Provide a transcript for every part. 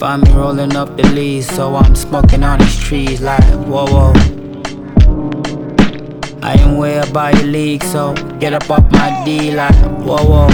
Find me rolling up the leaves, so I'm smoking on these trees like whoa whoa. I ain't way up by your league, so get up off my D like whoa whoa.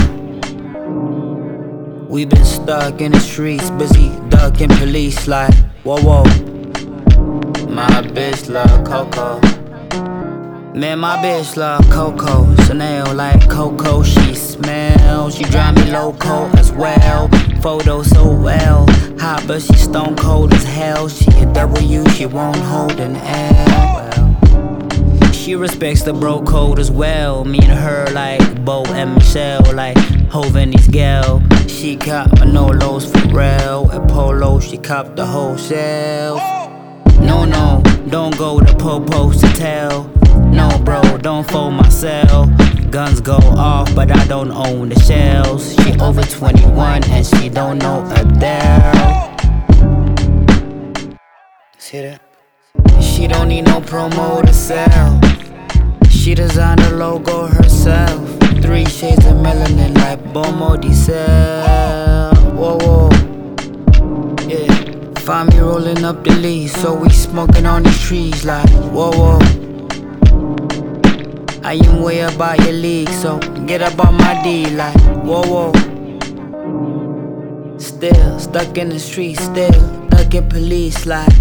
We been stuck in the streets, busy ducking police like whoa whoa. My bitch love Coco. Man, my bitch love Coco Chanel like Coco. She smells, she drive me loco as well. Photo so well, hot but she stone cold as hell. She a W, she won't hold an L. She respects the bro code as well. Me and her like Bo and Michelle, like Hov and these gal. She cop Manolos for real. At Polo, she cop the whole shelf. No, no, don't go to Popo's to tell. No, bro, don't fold my cell. Guns go off, but I don't own the shells. She over 21 and she don't know Adele. See that? She don't need no promo to sell. She designed the logo herself. 3 shades of melanin like Bomo Diesel. Whoa, whoa. Yeah. Find me rolling up the leaves, so we smoking on these trees like whoa, whoa. I ain't way up by your league, so get up on my D like whoa, whoa. Still stuck in the streets, still ducking police like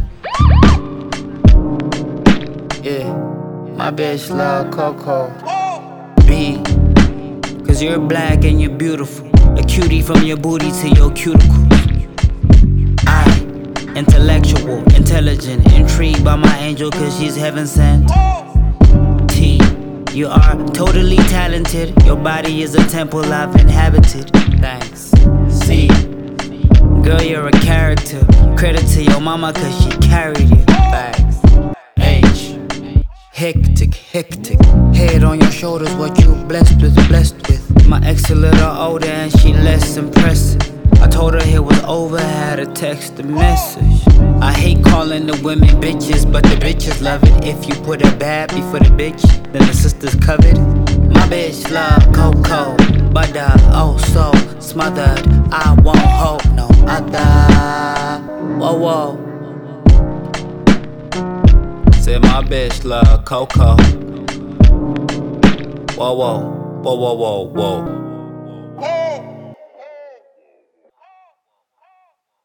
yeah. My bitch love Coco B, cause you're black and you're beautiful. A cutie from your booty to your cuticle. I, intellectual, intelligent, intrigued by my angel cause she's heaven sent. T, you are totally talented. Your body is a temple I've inhabited. Thanks. C, girl you're a character. Credit to your mama cause she carried you. Thanks. H, hectic, hectic. Head on your shoulders, what you blessed with, blessed with. My ex a little older and she less impressive. I told her it was over, had to text a message. I hate calling the women bitches, but the bitches love it. If you put a bad before the bitch, then the sisters covered. My bitch love Coco, but oh so smothered. I won't hope no other. Whoa whoa. Said my bitch love Coco. Whoa whoa, whoa whoa whoa whoa.